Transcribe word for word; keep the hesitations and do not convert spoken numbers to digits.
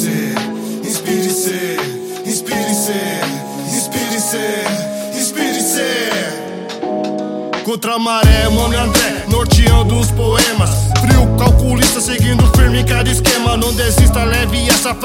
Inspire-se, inspire-se, inspire-se, inspire-se, inspire-se. Contra a maré, Mano André, norteando os poemas. Frio calculista, seguindo firme em cada esquema. Não desista, leve essa frase.